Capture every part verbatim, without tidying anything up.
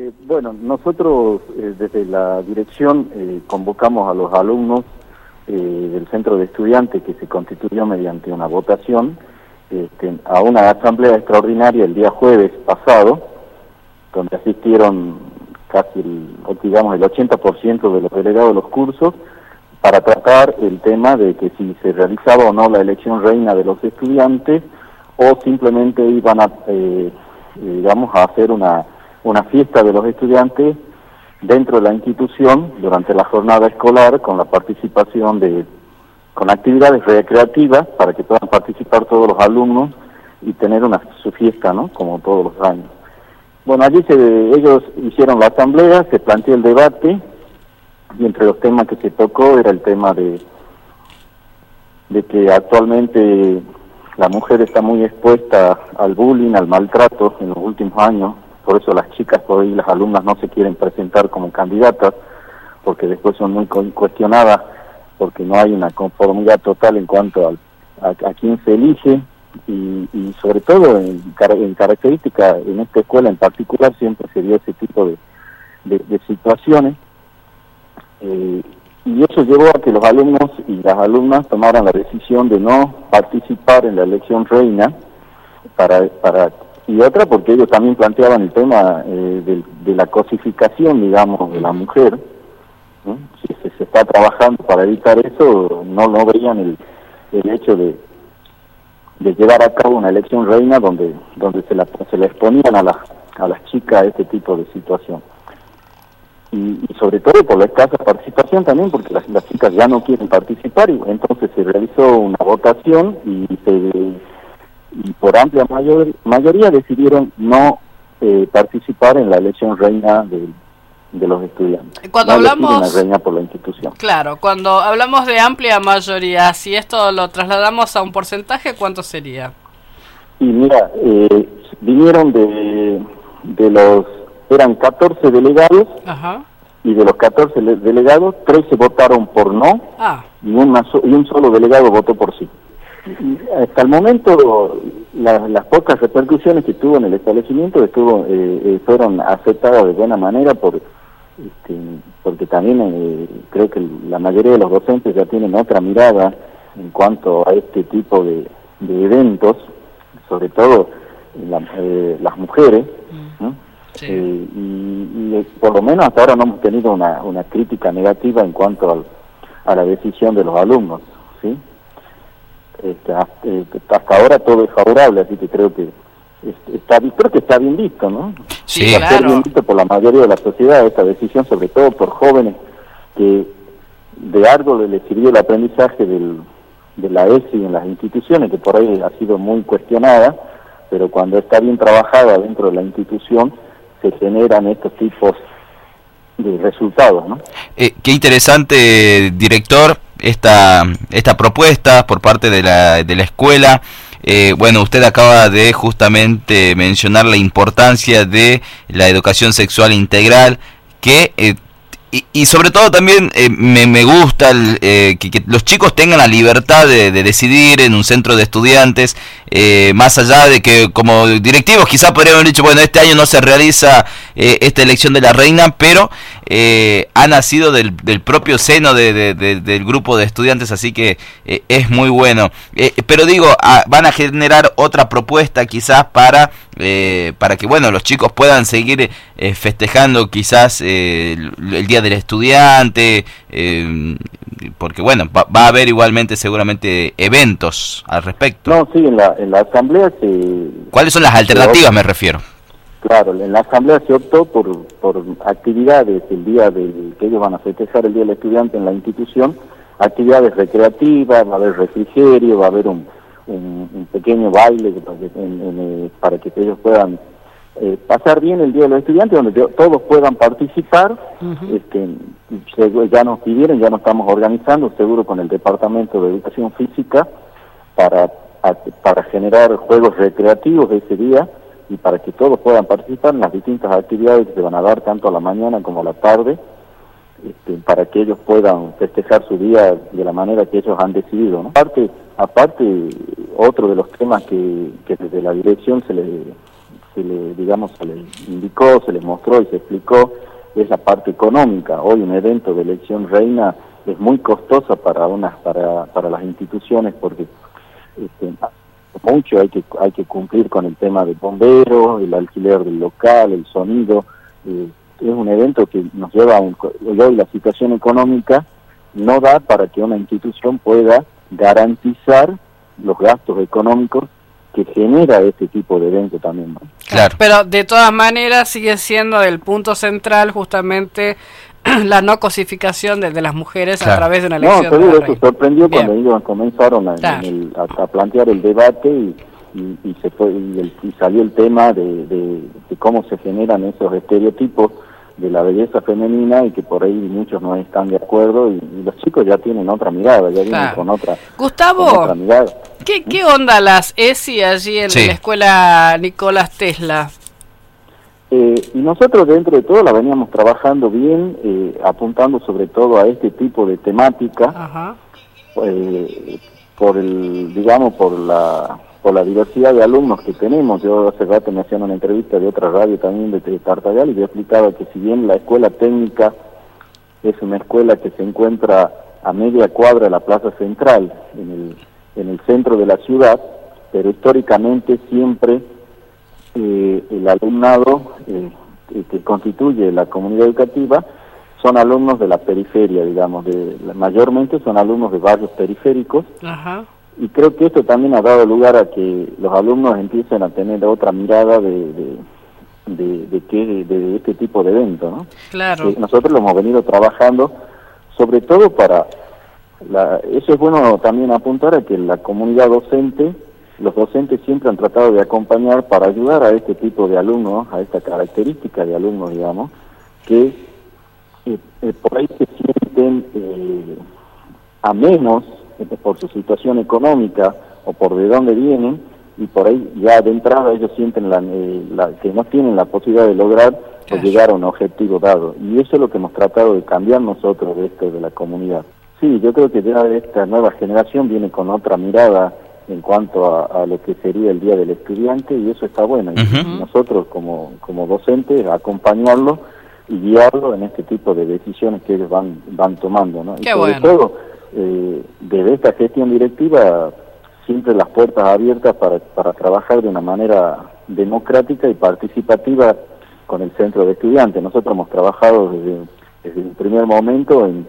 Eh, bueno, nosotros eh, desde la dirección eh, convocamos a los alumnos eh, del centro de estudiantes que se constituyó mediante una votación este, a una asamblea extraordinaria el día jueves pasado, donde asistieron casi el, digamos, el ochenta por ciento de los delegados de los cursos, para tratar el tema de que si se realizaba o no la elección reina de los estudiantes, o simplemente iban a, eh, digamos, a hacer una, una fiesta de los estudiantes dentro de la institución durante la jornada escolar, con la participación de, con actividades recreativas para que puedan participar todos los alumnos y tener una su fiesta, ¿no? Como todos los años. Bueno, allí se, ellos hicieron la asamblea, se planteó el debate, y entre los temas que se tocó era el tema de, de que actualmente la mujer está muy expuesta al bullying, al maltrato en los últimos años. Por eso las chicas, por ahí las alumnas no se quieren presentar como candidatas, porque después son muy cuestionadas, porque no hay una conformidad total en cuanto al, a, a quién se elige, y, y sobre todo en, en característica en esta escuela en particular siempre se dio ese tipo de, de, de situaciones, eh, y eso llevó a que los alumnos y las alumnas tomaran la decisión de no participar en la elección reina, para para y otra porque ellos también planteaban el tema eh, de, de la cosificación, digamos, de la mujer, ¿no? Si se, se está trabajando para evitar eso, no no veían el, el hecho de, de llevar a cabo una elección reina donde donde se la se le exponían a las a las chicas a este tipo de situación. Y, y sobre todo por la escasa participación también, porque las, las chicas ya no quieren participar, y entonces se realizó una votación y se y por amplia mayor, mayoría decidieron no eh, participar en la elección reina de, de los estudiantes. Cuando no hablamos la reina por la institución. Claro, cuando hablamos de amplia mayoría, si esto lo trasladamos a un porcentaje, ¿cuánto sería? Y mira, eh, vinieron de, de los, eran catorce delegados. Ajá. Y de los catorce delegados, trece votaron por no, ah. y, una so, y un solo delegado votó por sí. Y hasta el momento, la, las pocas repercusiones que tuvo en el establecimiento estuvo eh, eh, fueron aceptadas de buena manera, por este, porque también eh, creo que la mayoría de los docentes ya tienen otra mirada en cuanto a este tipo de, de eventos, sobre todo la, eh, las mujeres, ¿no? Sí. Eh, y, y por lo menos hasta ahora no hemos tenido una, una crítica negativa en cuanto al, a la decisión de los alumnos, ¿sí? Este, hasta, eh, hasta ahora todo es favorable, así que creo que este, está, creo que está bien visto, ¿no? Sí, está claro. bien visto por la mayoría de la sociedad esta decisión, sobre todo por jóvenes que de algo les sirvió el aprendizaje del, de la E S I en las instituciones, que por ahí ha sido muy cuestionada, pero cuando está bien trabajada dentro de la institución se generan estos tipos de resultados, ¿no? Eh, qué interesante, director, esta esta propuesta por parte de la de la escuela. Eh, bueno, usted acaba de justamente mencionar la importancia de la educación sexual integral, que eh, y, y sobre todo también eh, me, me gusta el, eh, que, que los chicos tengan la libertad de, de decidir en un centro de estudiantes, eh, más allá de que como directivos quizás podrían haber dicho, bueno, este año no se realiza eh, esta elección de la reina, pero eh, ha nacido del, del propio seno de, de, de, del grupo de estudiantes, así que eh, es muy bueno. Eh, pero digo, a, van a generar otra propuesta quizás para eh, para que, bueno, los chicos puedan seguir eh, festejando quizás eh, el, el Día del Estudiante, eh, porque, bueno, va, va a haber igualmente seguramente eventos al respecto. No, sí, en la, en la asamblea se... ¿Cuáles son las alternativas, me refiero? Claro, en la asamblea se optó por, por actividades el día del que ellos van a festejar el Día del Estudiante en la institución, actividades recreativas, va a haber refrigerio, va a haber un, un, un pequeño baile para que, en, en, para que ellos puedan eh, pasar bien el Día de los Estudiantes, donde todos puedan participar. Uh-huh. este, ya nos pidieron, ya nos estamos organizando, seguro con el Departamento de Educación Física, para, a, para generar juegos recreativos ese día, y para que todos puedan participar en las distintas actividades que se van a dar tanto a la mañana como a la tarde, este, para que ellos puedan festejar su día de la manera que ellos han decidido, ¿no? Aparte, aparte otro de los temas que, que desde la dirección se le, se le, digamos, se le indicó, se les mostró y se explicó es la parte económica. Hoy un evento de elección reina es muy costosa para unas, para, para las instituciones, porque este, mucho hay que hay que cumplir con el tema de bomberos, el alquiler del local, el sonido. Eh, es un evento que nos lleva a un... Hoy la situación económica no da para que una institución pueda garantizar los gastos económicos que genera este tipo de evento también, ¿no? Claro. Pero de todas maneras sigue siendo el punto central justamente la no cosificación de, de las mujeres, claro, a través de una elección. No, te digo, eso sorprendió Bien. cuando ellos comenzaron a, claro. en el, a, a plantear el debate y, y, y se fue y, el, y salió el tema de, de, de cómo se generan esos estereotipos de la belleza femenina y que por ahí muchos no están de acuerdo y, y los chicos ya tienen otra mirada, ya vienen claro. con otra, Gustavo, con otra mirada. ¿qué, ¿qué onda las E S I allí en sí. la escuela Nicolás Tesla? Eh, y nosotros dentro de todo la veníamos trabajando bien, eh, apuntando sobre todo a este tipo de temática, Ajá. Eh, por el, digamos, por la por la diversidad de alumnos que tenemos. Yo hace rato me hacían una entrevista de otra radio también de Tartagal y yo explicaba que si bien la escuela técnica es una escuela que se encuentra a media cuadra de la Plaza Central, en el, en el centro de la ciudad, pero históricamente siempre eh, el alumnado eh, que constituye la comunidad educativa son alumnos de la periferia, digamos, de, mayormente son alumnos de barrios periféricos. Ajá. Y creo que esto también ha dado lugar a que los alumnos empiecen a tener otra mirada de de, de, de, que, de, de este tipo de evento, ¿no? Claro. Que nosotros lo hemos venido trabajando, sobre todo para... La, eso es bueno también apuntar a que la comunidad docente, los docentes siempre han tratado de acompañar para ayudar a este tipo de alumnos, a esta característica de alumnos, digamos, que eh, eh, por ahí se sienten eh, a menos por su situación económica o por de dónde vienen, y por ahí ya de entrada ellos sienten la, eh, la, que no tienen la posibilidad de lograr o llegar a un objetivo dado. Y eso es lo que hemos tratado de cambiar nosotros de esto de la comunidad. Sí, yo creo que ya esta nueva generación viene con otra mirada en cuanto a, a lo que sería el Día del Estudiante, y eso está bueno. Uh-huh. Y nosotros como, como docentes acompañarlo y guiarlo en este tipo de decisiones que ellos van, van tomando, ¿no? Qué y sobre bueno. todo, Eh, desde esta gestión directiva siempre las puertas abiertas para, para trabajar de una manera democrática y participativa con el centro de estudiantes. Nosotros hemos trabajado desde, desde el primer momento en,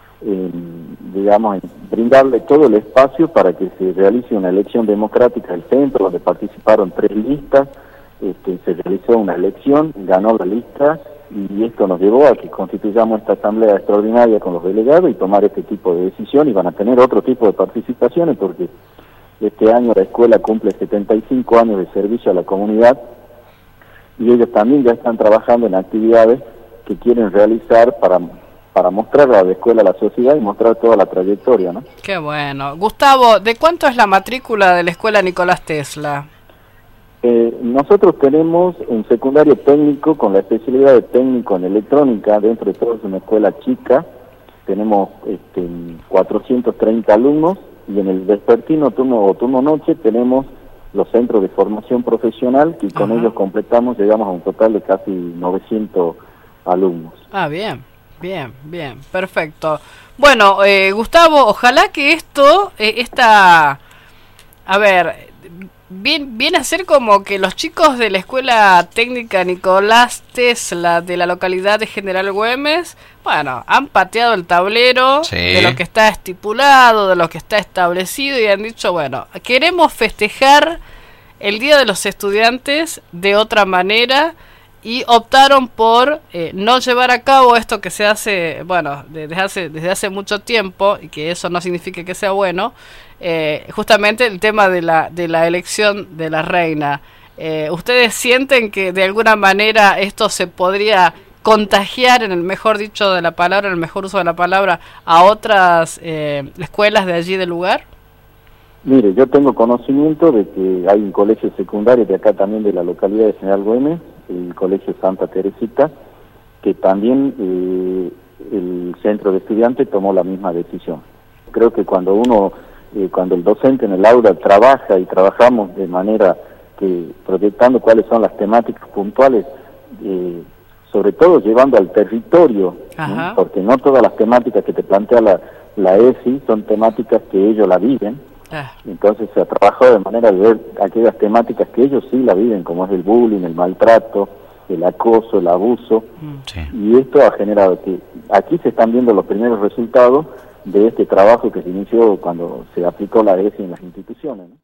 en, digamos, en brindarle todo el espacio para que se realice una elección democrática del centro, donde participaron tres listas, este, se realizó una elección, ganó la lista, y esto nos llevó a que constituyamos esta asamblea extraordinaria con los delegados y tomar este tipo de decisión, y van a tener otro tipo de participaciones porque este año la escuela cumple setenta y cinco años de servicio a la comunidad y ellos también ya están trabajando en actividades que quieren realizar para para mostrar a la escuela a la sociedad y mostrar toda la trayectoria, ¿no? Qué bueno. Gustavo, ¿de cuánto es la matrícula de la escuela Nicolás Tesla? Eh, nosotros tenemos un secundario técnico con la especialidad de técnico en electrónica, dentro de todo es una escuela chica, tenemos este, cuatrocientos treinta alumnos, y en el vespertino turno o turno noche tenemos los centros de formación profesional, que con Ajá. ellos completamos, llegamos a un total de casi novecientos alumnos. Ah, bien, bien, bien, perfecto. Bueno, eh, Gustavo, ojalá que esto, eh, esta, a ver... Bien, viene a ser como que los chicos de la Escuela Técnica Nicolás Tesla de la localidad de General Güemes, bueno, han pateado el tablero sí. de lo que está estipulado, de lo que está establecido, y han dicho, bueno, queremos festejar el Día de los Estudiantes de otra manera, y optaron por eh, no llevar a cabo esto que se hace, bueno, desde hace, desde hace mucho tiempo, y que eso no significa que sea bueno, eh, justamente el tema de la, de la elección de la reina. Eh, ¿Ustedes sienten que de alguna manera esto se podría contagiar, en el mejor dicho de la palabra, en el mejor uso de la palabra, a otras eh, escuelas de allí del lugar? Mire, yo tengo conocimiento de que hay un colegio secundario de acá también de la localidad de General Güemes, el Colegio Santa Teresita, que también eh, el centro de estudiantes tomó la misma decisión. Creo que cuando uno, eh, cuando el docente en el aula trabaja y trabajamos de manera que proyectando cuáles son las temáticas puntuales, eh, sobre todo llevando al territorio, ¿no? Porque no todas las temáticas que te plantea la, la E S I son temáticas que ellos la viven. Ah. Entonces se ha trabajado de manera de ver aquellas temáticas que ellos sí la viven, como es el bullying, el maltrato, el acoso, el abuso, sí. Y esto ha generado que aquí se están viendo los primeros resultados de este trabajo que se inició cuando se aplicó la E S I en las instituciones, ¿no?